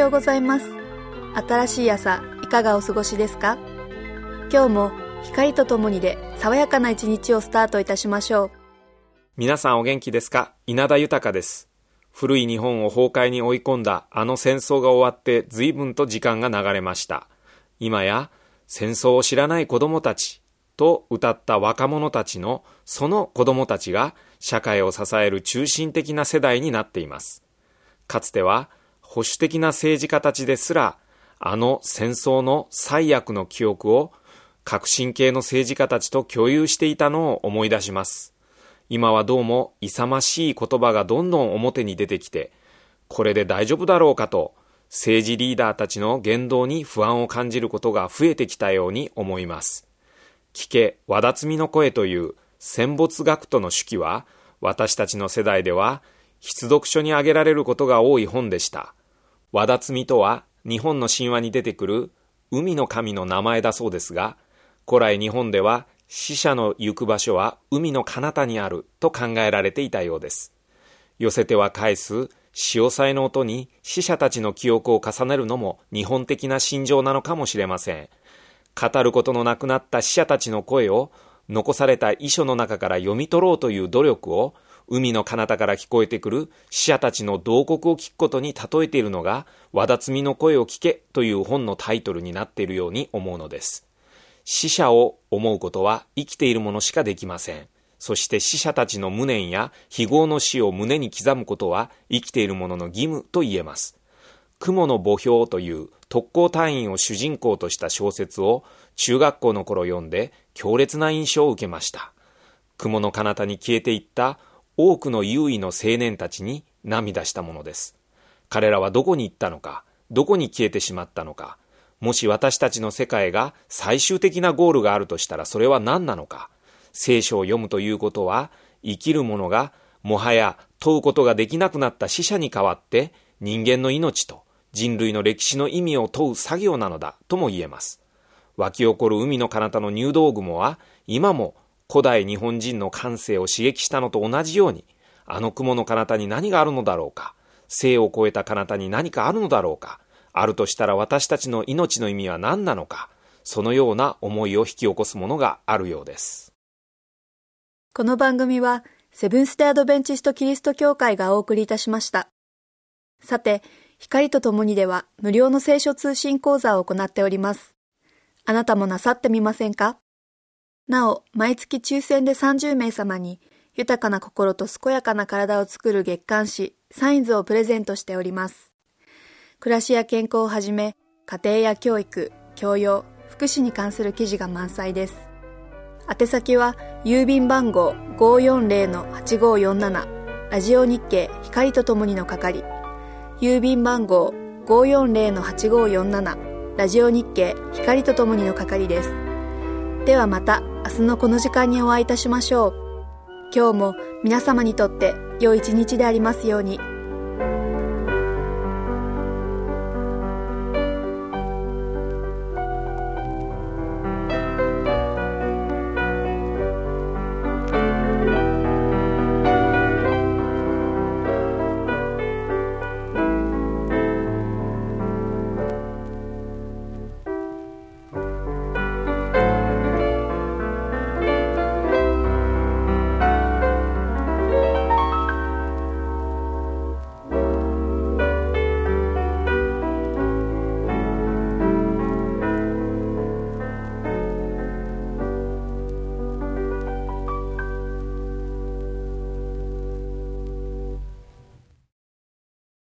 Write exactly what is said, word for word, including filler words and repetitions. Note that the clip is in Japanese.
ようございます。新しい朝いかがお過ごしですか？今日も光とともにで爽やかな一日をスタートいたしましょう。 皆さんお元気ですか？稲田豊です。古い日本を崩壊に追い込んだあの戦争が終わって随分と時間が流れました。今や戦争を知らない子供たちと歌った若者たちのその子供たちが社会を支える中心的な世代になっています。かつては保守的な政治家たちですらあの戦争の最悪の記憶を革新系の政治家たちと共有していたのを思い出します。今はどうも勇ましい言葉がどんどん表に出てきて、これで大丈夫だろうかと政治リーダーたちの言動に不安を感じることが増えてきたように思います。聞け和田摘の声という戦没学徒の手記は、私たちの世代では必読書に挙げられることが多い本でした。和田摘とは日本の神話に出てくる海の神の名前だそうですが、古来日本では死者の行く場所は海の彼方にあると考えられていたようです。寄せては返す潮騒の音に死者たちの記憶を重ねるのも日本的な心情なのかもしれません。語ることのなくなった死者たちの声を残された遺書の中から読み取ろうという努力を、海の彼方から聞こえてくる死者たちの慟哭を聞くことに例えているのが、和田摘の声を聞けという本のタイトルになっているように思うのです。死者を思うことは生きているものしかできません。そして死者たちの無念や非業の死を胸に刻むことは生きている者の義務と言えます。雲の墓標という特攻隊員を主人公とした小説を中学校の頃読んで強烈な印象を受けました。雲の彼方に消えていった多くの優位の青年たちに涙したものです。彼らはどこに行ったのか、どこに消えてしまったのか、もし私たちの世界が最終的なゴールがあるとしたらそれは何なのか。聖書を読むということは、生きる者がもはや問うことができなくなった死者に代わって人間の命と人類の歴史の意味を問う作業なのだとも言えます。湧き起こる海の彼方の入道雲は今も古代日本人の感性を刺激したのと同じように、あの雲の彼方に何があるのだろうか、生を超えた彼方に何かあるのだろうか、あるとしたら私たちの命の意味は何なのか、そのような思いを引き起こすものがあるようです。 この番組はセブンステアドベンチストキリスト教会がお送りいたしました。さて、光とともにでは無料の聖書通信講座を行っております。あなたもなさってみませんか？なお、毎月抽選でさんじゅうめい様に豊かな心と健やかな体を作る月刊誌サインズをプレゼントしております。暮らしや健康をはじめ、家庭や教育、教養、福祉に関する記事が満載です。宛先は郵便番号 ごーよんぜろのはちごーよんなな ラジオ日経光とともにの係、郵便番号 ごーよんぜろのはちごーよんなな ラジオ日経光とともにの係です。ではまた明日のこの時間にお会いいたしましょう。今日も皆様にとって良い一日でありますように。